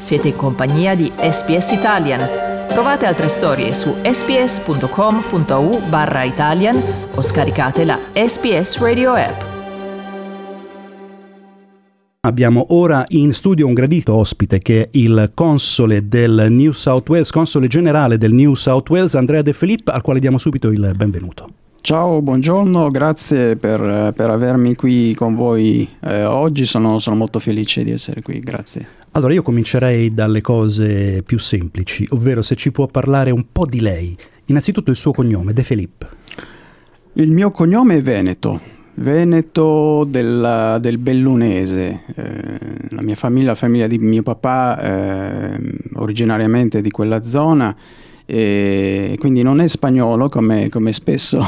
Siete in compagnia di SPS Italian. Trovate altre storie su sps.com.au/Italian o scaricate la SPS Radio app. Abbiamo ora in studio un gradito ospite che è il console del New South Wales, console generale del New South Wales, Andrea De Filippo, al quale diamo subito il benvenuto. Ciao, buongiorno, grazie per avermi qui con voi oggi, sono molto felice di essere qui, grazie. Allora io comincerei dalle cose più semplici, ovvero se ci può parlare un po' di lei. Innanzitutto il suo cognome, De Filippo. Il mio cognome è Veneto del Bellunese. La mia famiglia, la famiglia di mio papà, originariamente di quella zona, e quindi non è spagnolo come spesso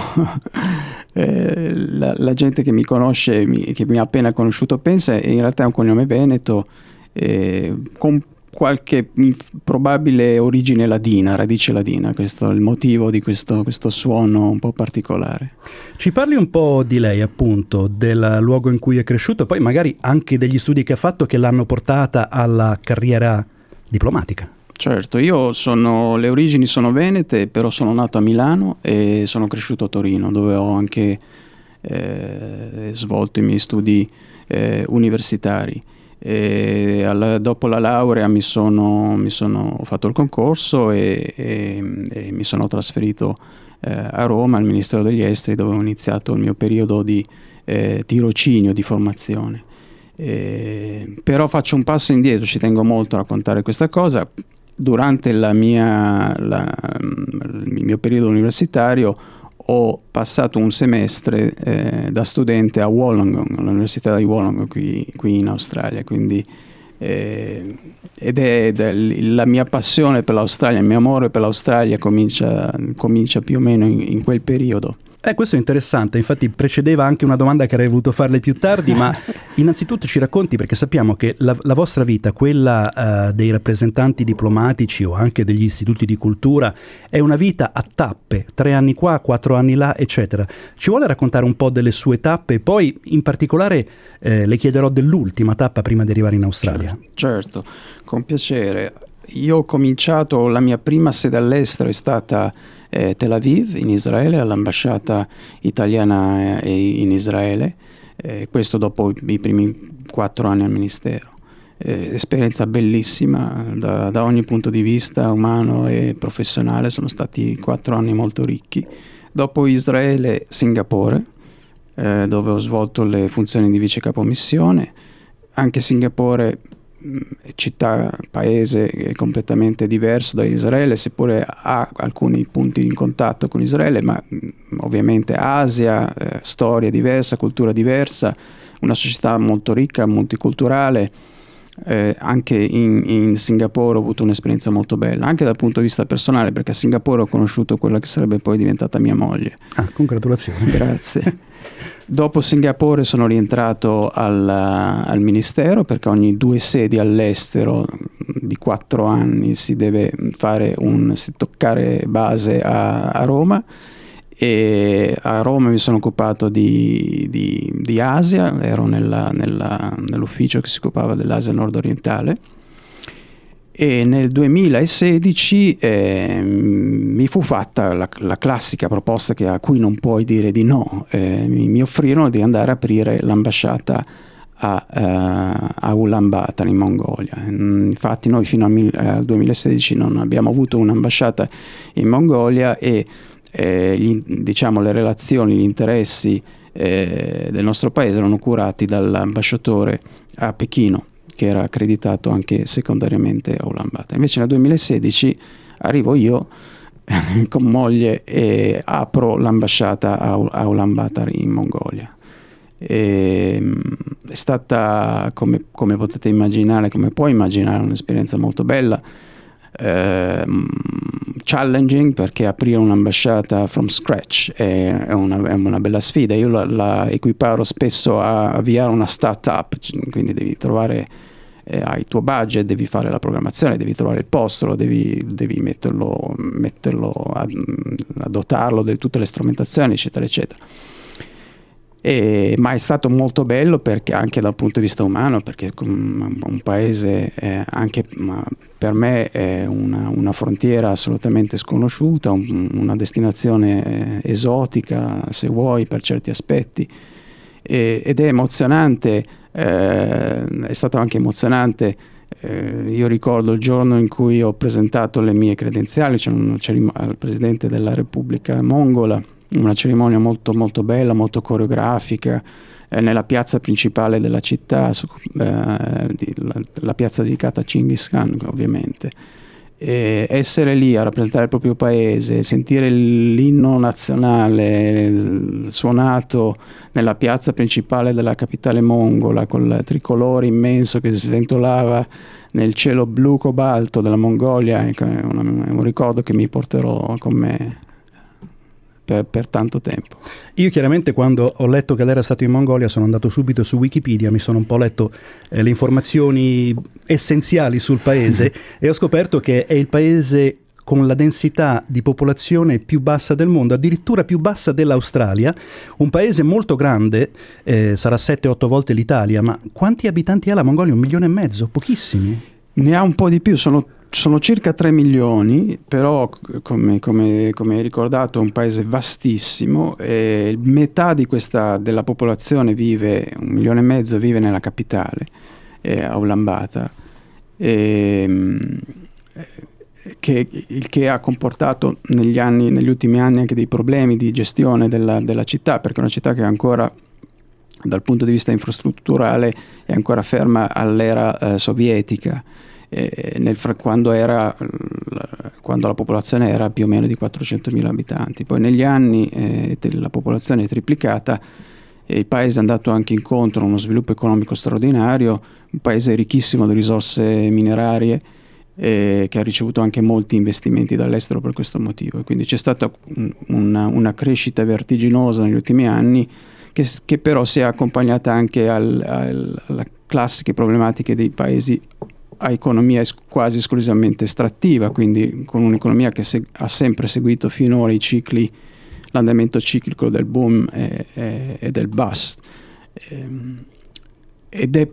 la gente che mi conosce, che mi ha appena conosciuto pensa, e in realtà è un cognome veneto con qualche probabile origine ladina, radice ladina. Questo è il motivo di questo suono un po' particolare. Ci parli un po' di lei, appunto, del luogo in cui è cresciuto, poi magari anche degli studi che ha fatto che l'hanno portata alla carriera diplomatica. Certo, le origini sono venete, però sono nato a Milano e sono cresciuto a Torino, dove ho anche svolto i miei studi universitari. Dopo la laurea ho fatto il concorso e mi sono trasferito a Roma, al Ministero degli Esteri, dove ho iniziato il mio periodo di tirocinio, di formazione. Però faccio un passo indietro, ci tengo molto a raccontare questa cosa. Durante il mio periodo universitario ho passato un semestre da studente a Wollongong, all'Università di Wollongong qui in Australia, quindi ed è la mia passione per l'Australia, il mio amore per l'Australia comincia più o meno in quel periodo. Questo è interessante, infatti precedeva anche una domanda che avrei voluto farle più tardi, ma innanzitutto ci racconti, perché sappiamo che la vostra vita, quella dei rappresentanti diplomatici o anche degli istituti di cultura, è una vita a tappe, 3 anni qua, 4 anni là, eccetera. Ci vuole raccontare un po' delle sue tappe e poi in particolare le chiederò dell'ultima tappa prima di arrivare in Australia? Certo, con piacere. Io ho cominciato, la mia prima sede all'estero è stata Tel Aviv in Israele, all'ambasciata italiana in Israele, questo dopo i primi 4 anni al ministero. Esperienza bellissima da ogni punto di vista, umano e professionale, sono stati 4 anni molto ricchi. Dopo Israele, Singapore, dove ho svolto le funzioni di vice capomissione. Anche Singapore, città, paese completamente diverso da Israele, seppure ha alcuni punti in contatto con Israele, ma ovviamente Asia, storia diversa, cultura diversa, una società molto ricca, multiculturale. Anche in Singapore ho avuto un'esperienza molto bella, anche dal punto di vista personale, perché a Singapore ho conosciuto quella che sarebbe poi diventata mia moglie. Congratulazioni. Grazie. Dopo Singapore sono rientrato al Ministero, perché ogni 2 sedi all'estero di 4 anni si deve toccare base a Roma, e a Roma mi sono occupato di Asia, ero nell'ufficio che si occupava dell'Asia nord-orientale, e nel 2016 mi fu fatta la classica proposta a cui non puoi dire di no. Mi offrirono di andare a aprire l'ambasciata a Ulaanbaatar in Mongolia. Infatti noi fino al 2016 non abbiamo avuto un'ambasciata in Mongolia e le relazioni, gli interessi del nostro paese erano curati dall'ambasciatore a Pechino, che era accreditato anche secondariamente a Ulaanbaatar. Invece nel 2016 arrivo io con moglie e apro l'ambasciata a Ulaanbaatar in Mongolia. È stata, come potete immaginare, come puoi immaginare, un'esperienza molto bella, challenging, perché aprire un'ambasciata from scratch è una bella sfida. Io la equiparo spesso a avviare una startup, quindi devi trovare, hai il tuo budget, devi fare la programmazione, devi trovare il posto, devi metterlo a dotarlo di tutte le strumentazioni, eccetera eccetera. Ma è stato molto bello perché anche dal punto di vista umano, perché un paese anche per me è una frontiera assolutamente sconosciuta, una destinazione esotica, se vuoi, per certi aspetti, ed è emozionante, è stato anche emozionante. Io ricordo il giorno in cui ho presentato le mie credenziali, al Presidente della Repubblica Mongola, una cerimonia molto molto bella, molto coreografica, nella piazza principale della città, la piazza dedicata a Genghis Khan, ovviamente. E essere lì a rappresentare il proprio paese, sentire l'inno nazionale suonato nella piazza principale della capitale mongola, con il tricolore immenso che sventolava nel cielo blu cobalto della Mongolia, è un ricordo che mi porterò con me per tanto tempo. Io chiaramente, quando ho letto che lei era stato in Mongolia, sono andato subito su Wikipedia, mi sono un po' letto le informazioni essenziali sul paese e ho scoperto che è il paese con la densità di popolazione più bassa del mondo, addirittura più bassa dell'Australia, un paese molto grande, sarà 7-8 volte l'Italia, ma quanti abitanti ha la Mongolia? 1,5 milioni? Pochissimi? Ne ha un po' di più, sono circa 3 milioni, però come hai ricordato è un paese vastissimo, e metà della popolazione vive, 1,5 milioni, vive nella capitale, a Ulaanbaatar, il che ha comportato negli ultimi anni anche dei problemi di gestione della città, perché è una città che ancora, dal punto di vista infrastrutturale, è ancora ferma all'era sovietica, quando la popolazione era più o meno di 400.000 abitanti. Poi negli anni la popolazione è triplicata e il paese è andato anche incontro a uno sviluppo economico straordinario, un paese ricchissimo di risorse minerarie, che ha ricevuto anche molti investimenti dall'estero per questo motivo. E quindi c'è stata una crescita vertiginosa negli ultimi anni, che però si è accompagnata anche alle classiche problematiche dei paesi a economia quasi esclusivamente estrattiva, quindi con un'economia che ha sempre seguito finora l'andamento ciclico del boom e del bust, ed è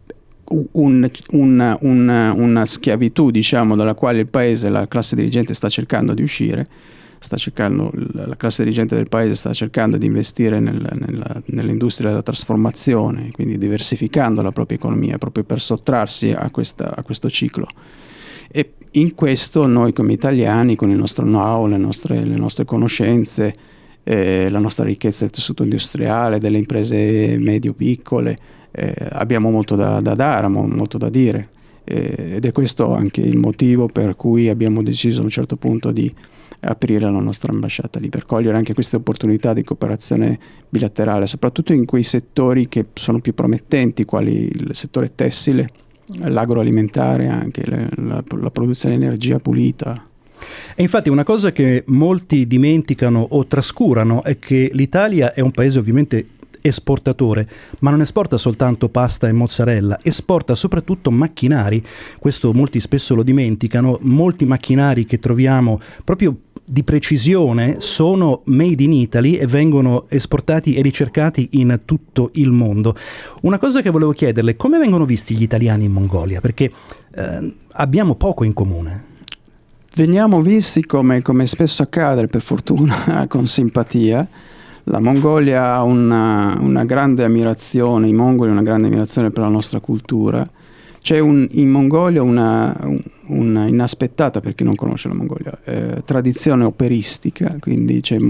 una schiavitù, diciamo, dalla quale il paese, la classe dirigente sta cercando di uscire. La classe dirigente del paese sta cercando di investire nell'industria della trasformazione, quindi diversificando la propria economia proprio per sottrarsi a questo ciclo. E in questo noi come italiani, con il nostro know-how, le nostre conoscenze, la nostra ricchezza del tessuto industriale, delle imprese medio-piccole, abbiamo molto da dare, molto da dire. Ed è questo anche il motivo per cui abbiamo deciso a un certo punto di aprire la nostra ambasciata lì, per cogliere anche queste opportunità di cooperazione bilaterale, soprattutto in quei settori che sono più promettenti, quali il settore tessile, l'agroalimentare, anche la produzione di energia pulita. E infatti una cosa che molti dimenticano o trascurano è che l'Italia è un paese ovviamente esportatore, ma non esporta soltanto pasta e mozzarella, esporta soprattutto macchinari. Questo molti spesso lo dimenticano. Molti macchinari che troviamo proprio di precisione sono made in Italy e vengono esportati e ricercati in tutto il mondo. Una cosa che volevo chiederle: come vengono visti gli italiani in Mongolia? Perché abbiamo poco in comune. Veniamo visti, come spesso accade, per fortuna, con simpatia. La Mongolia ha una grande ammirazione, i mongoli una grande ammirazione per la nostra cultura. C'è in Mongolia una inaspettata, per chi non conosce la Mongolia, tradizione operistica, quindi ci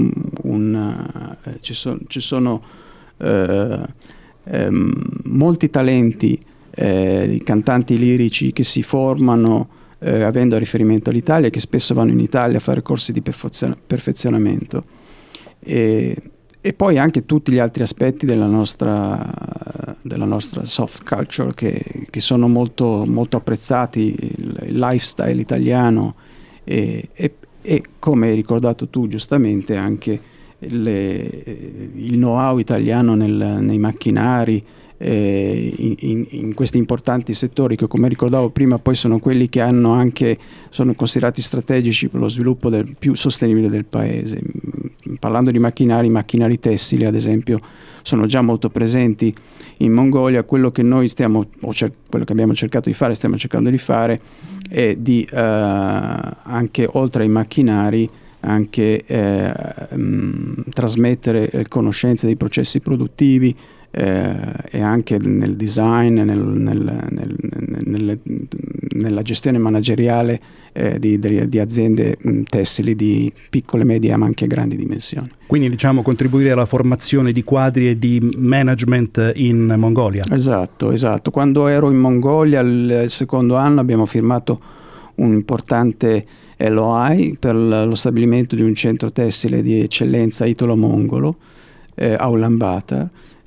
sono molti talenti di cantanti lirici che si formano avendo a riferimento all'Italia, che spesso vanno in Italia a fare corsi di perfezionamento. E poi anche tutti gli altri aspetti della nostra soft culture che sono molto, molto apprezzati, il lifestyle italiano e come hai ricordato tu giustamente anche il know-how italiano nei macchinari, in questi importanti settori che, come ricordavo prima, poi sono quelli che sono considerati strategici per lo sviluppo più sostenibile del paese. parlando di macchinari tessili ad esempio sono già molto presenti in Mongolia. Quello che noi quello che abbiamo cercato di fare, stiamo cercando di fare, è di anche oltre ai macchinari anche trasmettere conoscenze dei processi produttivi e anche nel design, nella gestione manageriale di aziende tessili di piccole, medie ma anche grandi dimensioni. Quindi diciamo contribuire alla formazione di quadri e di management in Mongolia. Esatto. Quando ero in Mongolia il secondo anno abbiamo firmato un importante LOI per lo stabilimento di un centro tessile di eccellenza italo-mongolo a Ulaanbaatar.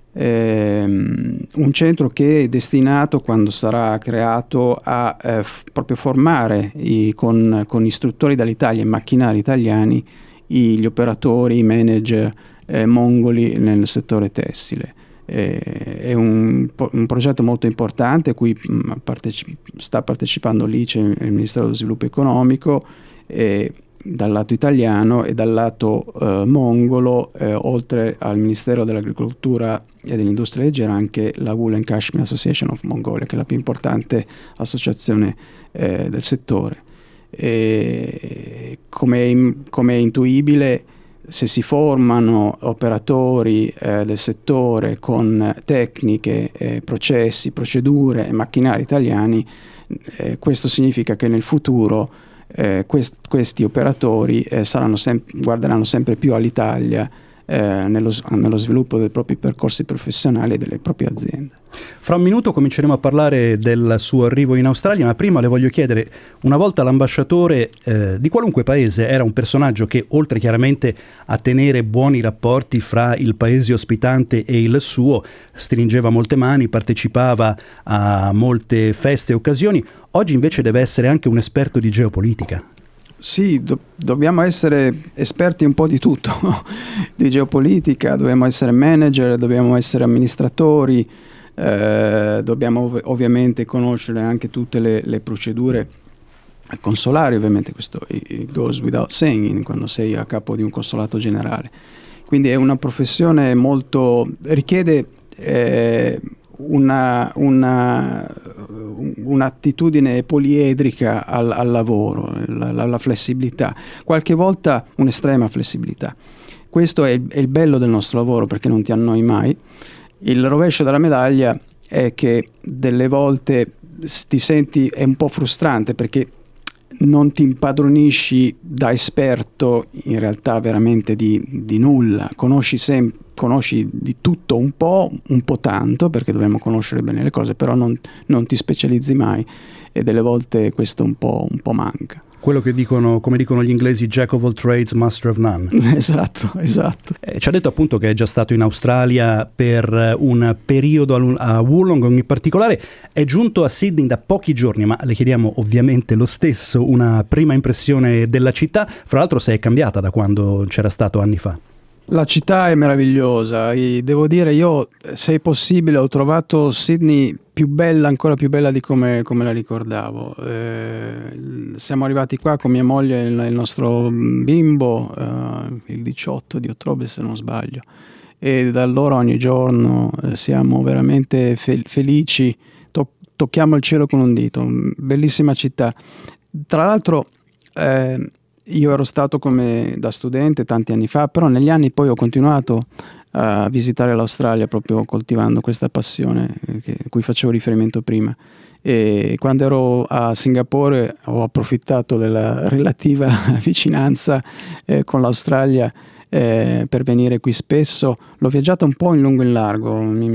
Un centro che è destinato, quando sarà creato, a proprio formare con istruttori dall'Italia e macchinari italiani gli operatori, i manager mongoli nel settore tessile. È un progetto molto importante a cui sta partecipando l'ICE, il Ministero dello Sviluppo Economico, dal lato italiano, e dal lato mongolo, oltre al Ministero dell'Agricoltura e dell'Industria Leggera, anche la Wool and Cashmere Association of Mongolia, che è la più importante associazione del settore. Come è intuibile, se si formano operatori del settore con tecniche, processi, procedure e macchinari italiani, questo significa che nel futuro questi operatori guarderanno sempre più all'Italia nello sviluppo dei propri percorsi professionali e delle proprie aziende. Fra un minuto cominceremo a parlare del suo arrivo in Australia, ma prima le voglio chiedere: una volta l'ambasciatore di qualunque paese era un personaggio che, oltre chiaramente a tenere buoni rapporti fra il paese ospitante e il suo, stringeva molte mani, partecipava a molte feste e occasioni, oggi invece deve essere anche un esperto di geopolitica. Sì, dobbiamo essere esperti un po' di tutto, di geopolitica, dobbiamo essere manager, dobbiamo essere amministratori, dobbiamo ovviamente conoscere anche tutte le procedure consolari, ovviamente questo it goes without saying quando sei a capo di un consolato generale. Quindi è una professione richiede un'attitudine poliedrica al lavoro, la flessibilità, qualche volta un'estrema flessibilità. Questo è il bello del nostro lavoro, perché non ti annoi mai. Il rovescio della medaglia è che delle volte ti senti, è un po' frustrante, perché non ti impadronisci da esperto in realtà veramente di nulla, conosci di tutto un po' tanto, perché dobbiamo conoscere bene le cose, però non ti specializzi mai, e delle volte questo un po' manca. Quello che dicono, come dicono gli inglesi, jack of all trades, master of none. Esatto. Ci ha detto appunto che è già stato in Australia per un periodo a Wollongong in particolare, è giunto a Sydney da pochi giorni, ma le chiediamo ovviamente lo stesso una prima impressione della città. Fra l'altro, se è cambiata da quando c'era stato anni fa. La città è meravigliosa, devo dire, io, se è possibile, ho trovato Sydney più bella, ancora più bella di come la ricordavo. Siamo arrivati qua con mia moglie e il nostro bimbo il 18 di ottobre, se non sbaglio, e da allora ogni giorno siamo veramente felici, tocchiamo il cielo con un dito. Bellissima città. Tra l'altro io ero stato da studente tanti anni fa, però negli anni poi ho continuato a visitare l'Australia, proprio coltivando questa passione a cui facevo riferimento prima. E quando ero a Singapore ho approfittato della relativa vicinanza con l'Australia per venire qui spesso. L'ho viaggiata un po' in lungo e in largo,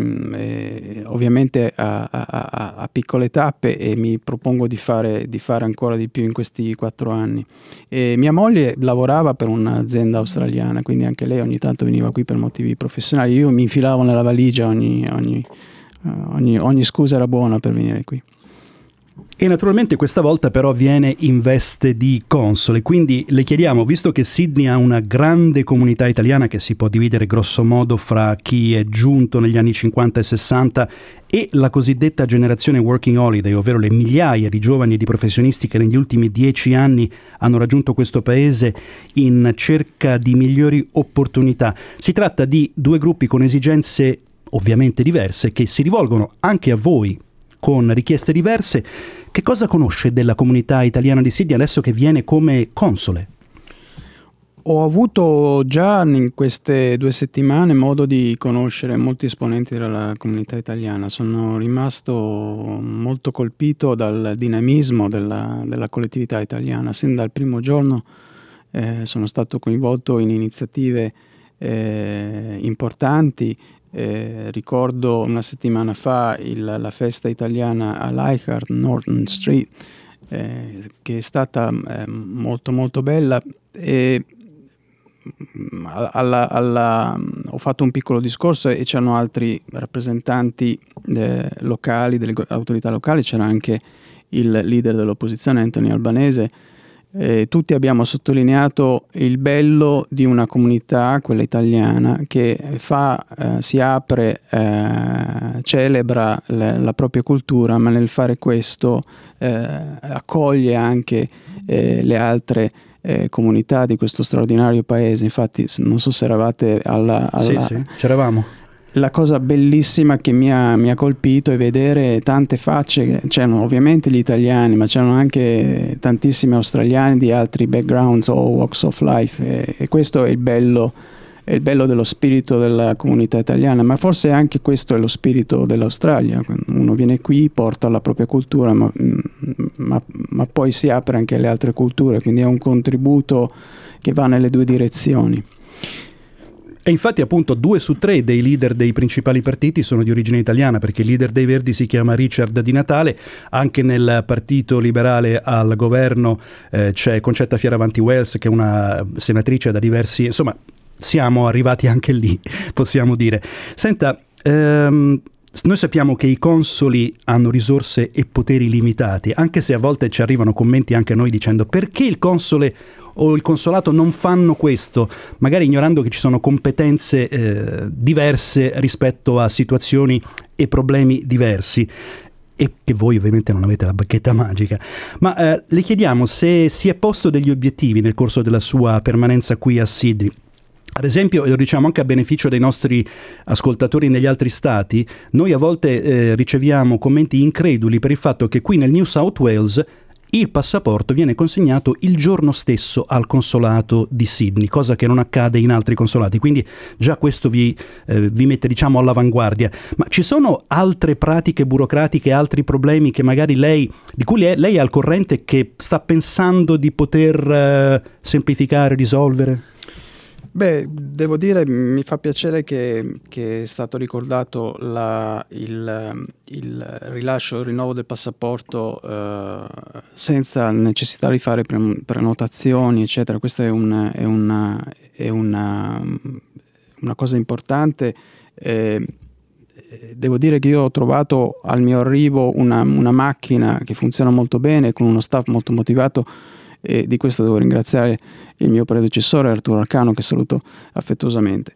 ovviamente a piccole tappe, e mi propongo di fare ancora di più in questi 4 anni. E mia moglie lavorava per un'azienda australiana, quindi anche lei ogni tanto veniva qui per motivi professionali. Io mi infilavo nella valigia, ogni scusa era buona per venire qui. E naturalmente questa volta però viene in veste di console, quindi le chiediamo, visto che Sydney ha una grande comunità italiana che si può dividere grosso modo fra chi è giunto negli anni 50 e 60 e la cosiddetta generazione working holiday, ovvero le migliaia di giovani e di professionisti che negli ultimi 10 anni hanno raggiunto questo paese in cerca di migliori opportunità. Si tratta di due gruppi con esigenze ovviamente diverse che si rivolgono anche a voi con richieste diverse. Che cosa conosce della comunità italiana di Sydney adesso che viene come console? Ho avuto già in queste 2 settimane modo di conoscere molti esponenti della comunità italiana. Sono rimasto molto colpito dal dinamismo della collettività italiana. Sin dal primo giorno sono stato coinvolto in iniziative importanti. Ricordo una settimana fa la festa italiana a Leichhardt, Norton Street, che è stata molto molto bella, e ho fatto un piccolo discorso e c'erano altri rappresentanti locali, delle autorità locali, c'era anche il leader dell'opposizione Anthony Albanese. Tutti abbiamo sottolineato il bello di una comunità, quella italiana, che si apre, celebra la propria cultura, ma nel fare questo accoglie anche le altre comunità di questo straordinario paese. Infatti non so se eravate Sì, c'eravamo. La cosa bellissima che mi ha colpito è vedere tante facce. C'erano ovviamente gli italiani, ma c'erano anche tantissimi australiani di altri backgrounds o walks of life, e questo è il bello dello spirito della comunità italiana, ma forse anche questo è lo spirito dell'Australia. Uno viene qui, porta la propria cultura, ma poi si apre anche alle altre culture, quindi è un contributo che va nelle due direzioni. E infatti appunto 2 su 3 dei leader dei principali partiti sono di origine italiana, perché il leader dei Verdi si chiama Richard Di Natale. Anche nel Partito Liberale al governo c'è Concetta Fierravanti Wells, che è una senatrice da diversi... Insomma, siamo arrivati anche lì, possiamo dire. Senta, noi sappiamo che i consoli hanno risorse e poteri limitati, anche se a volte ci arrivano commenti anche a noi dicendo: perché il console o il consolato non fanno questo, magari ignorando che ci sono competenze diverse rispetto a situazioni e problemi diversi, e che voi ovviamente non avete la bacchetta magica. Ma le chiediamo se si è posto degli obiettivi nel corso della sua permanenza qui a Sydney. Ad esempio, e lo diciamo anche a beneficio dei nostri ascoltatori negli altri stati, noi a volte riceviamo commenti increduli per il fatto che qui nel New South Wales il passaporto viene consegnato il giorno stesso al consolato di Sydney, cosa che non accade in altri consolati, quindi già questo vi mette, diciamo, all'avanguardia. Ma ci sono altre pratiche burocratiche, altri problemi che magari di cui lei è al corrente, che sta pensando di poter semplificare, risolvere? Beh, devo dire, mi fa piacere che è stato ricordato il rilascio, il rinnovo del passaporto senza necessità di fare prenotazioni, eccetera. Questa è una cosa importante. Devo dire che io ho trovato al mio arrivo una macchina che funziona molto bene, con uno staff molto motivato, e di questo devo ringraziare il mio predecessore Arturo Arcano, che saluto affettuosamente.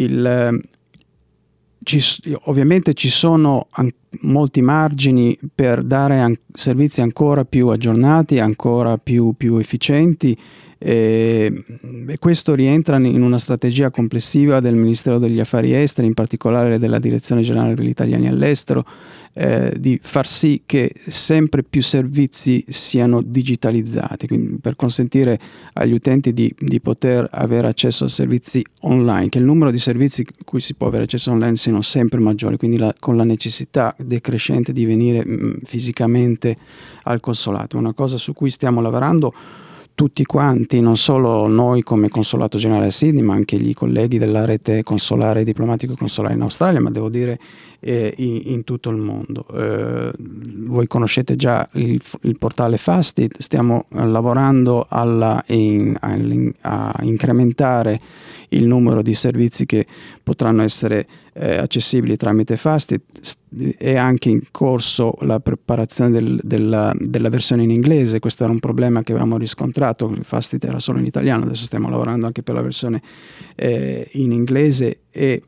Ovviamente ci sono molti margini per dare servizi ancora più aggiornati, ancora più efficienti, e questo rientra in una strategia complessiva del Ministero degli Affari Esteri, in particolare della Direzione Generale per gli Italiani all'Estero, di far sì che sempre più servizi siano digitalizzati, quindi per consentire agli utenti di poter avere accesso a servizi online, che il numero di servizi cui si può avere accesso online siano sempre maggiori, quindi con la necessità decrescente di venire fisicamente al consolato. È una cosa su cui stiamo lavorando tutti quanti, non solo noi come Consolato Generale a Sydney, ma anche gli colleghi della rete consolare e diplomatico-consolare in Australia, ma devo dire in tutto il mondo. Voi conoscete già il portale FASTID, stiamo lavorando a incrementare il numero di servizi che potranno essere accessibili tramite Fastly. È anche in corso la preparazione della versione in inglese. Questo era un problema che avevamo riscontrato, Fastly era solo in italiano, adesso stiamo lavorando anche per la versione in inglese. E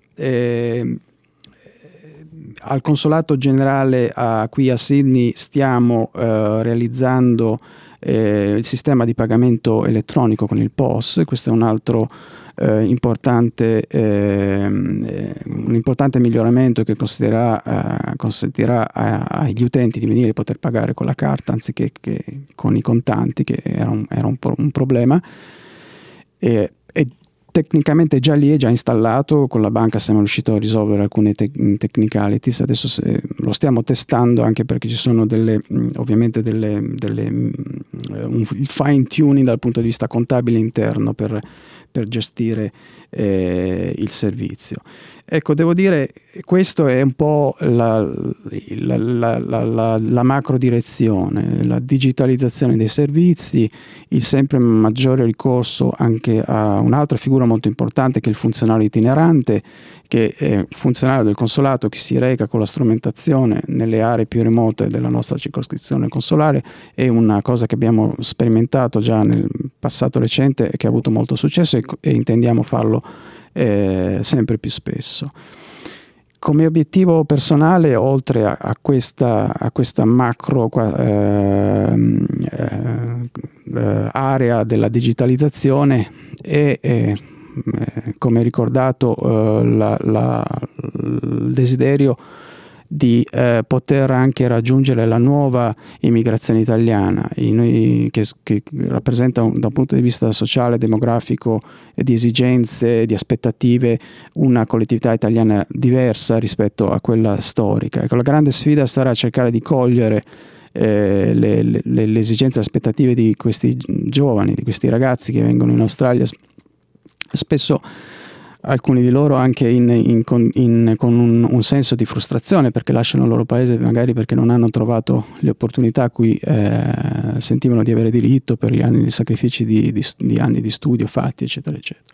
al consolato generale qui a Sydney stiamo realizzando il sistema di pagamento elettronico con il POS. Questo è un altro un importante miglioramento che consentirà agli utenti di venire a poter pagare con la carta anziché che con i contanti, che era un problema. E tecnicamente già lì è già installato, con la banca siamo riusciti a risolvere alcune technicalities. Adesso lo stiamo testando, anche perché ci sono ovviamente un fine tuning dal punto di vista contabile interno per gestire il servizio. Ecco, devo dire, questo è un po' la macro direzione, la digitalizzazione dei servizi, il sempre maggiore ricorso anche a un'altra figura molto importante che è il funzionario itinerante, che è un funzionario del consolato che si reca con la strumentazione nelle aree più remote della nostra circoscrizione consolare. È una cosa che abbiamo sperimentato già nel passato recente e che ha avuto molto successo, e intendiamo farlo sempre più spesso. Come obiettivo personale, oltre a questa macro area della digitalizzazione, è come ricordato il desiderio di poter anche raggiungere la nuova immigrazione italiana, che rappresenta da un punto di vista sociale, demografico e di esigenze, di aspettative, una collettività italiana diversa rispetto a quella storica. Ecco, la grande sfida sarà cercare di cogliere le esigenze e aspettative di questi giovani, di questi ragazzi che vengono in Australia, spesso alcuni di loro anche con un senso di frustrazione, perché lasciano il loro paese magari perché non hanno trovato le opportunità a cui sentivano di avere diritto per gli anni di sacrifici di anni di studio fatti, eccetera, eccetera.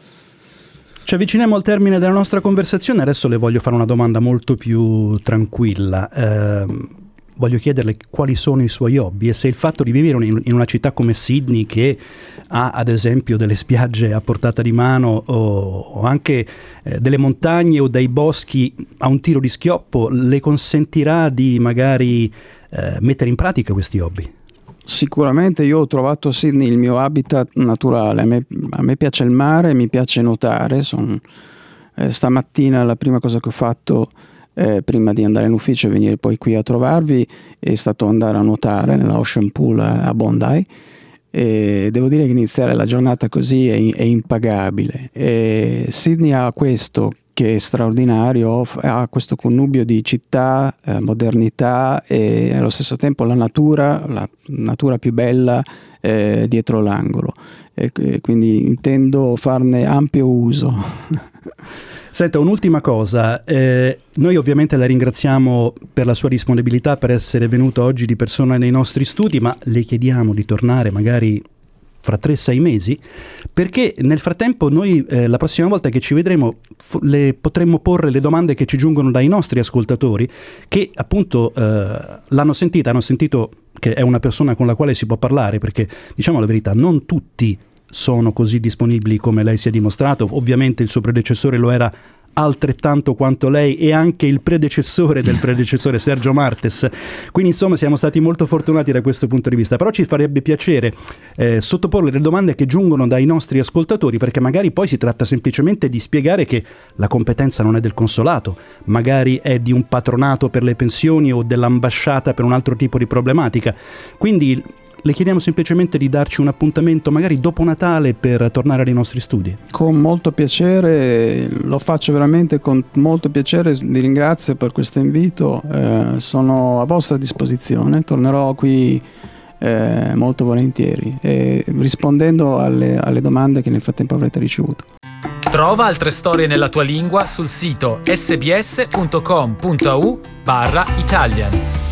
Ci avviciniamo al termine della nostra conversazione, adesso le voglio fare una domanda molto più tranquilla. Voglio chiederle quali sono i suoi hobby e se il fatto di vivere in una città come Sydney, che ha ad esempio delle spiagge a portata di mano o anche delle montagne o dei boschi a un tiro di schioppo, le consentirà di magari mettere in pratica questi hobby? Sicuramente io ho trovato a Sydney il mio habitat naturale. A me piace il mare, mi piace nuotare. Stamattina la prima cosa che ho fatto prima di andare in ufficio e venire poi qui a trovarvi è stato andare a nuotare nella Ocean Pool a Bondi, e devo dire che iniziare la giornata così è impagabile. Sydney ha questo che è straordinario, ha questo connubio di città, modernità e allo stesso tempo la natura più bella dietro l'angolo, e quindi intendo farne ampio uso. Senta, un'ultima cosa, noi ovviamente la ringraziamo per la sua disponibilità, per essere venuta oggi di persona nei nostri studi, ma le chiediamo di tornare magari fra 3-6 mesi, perché nel frattempo noi la prossima volta che ci vedremo le potremmo porre le domande che ci giungono dai nostri ascoltatori, che appunto hanno sentito che è una persona con la quale si può parlare, perché diciamo la verità, non tutti sono così disponibili come lei si è dimostrato. Ovviamente il suo predecessore lo era altrettanto quanto lei, e anche il predecessore del predecessore Sergio Martes, quindi insomma siamo stati molto fortunati da questo punto di vista. Però ci farebbe piacere sottoporle le domande che giungono dai nostri ascoltatori, perché magari poi si tratta semplicemente di spiegare che la competenza non è del consolato, magari è di un patronato per le pensioni o dell'ambasciata per un altro tipo di problematica. Quindi le chiediamo semplicemente di darci un appuntamento magari dopo Natale per tornare ai nostri studi. Con molto piacere, lo faccio veramente con molto piacere, vi ringrazio per questo invito, sono a vostra disposizione, tornerò qui molto volentieri, rispondendo alle domande che nel frattempo avrete ricevuto. Trova altre storie nella tua lingua sul sito sbs.com.au/Italian.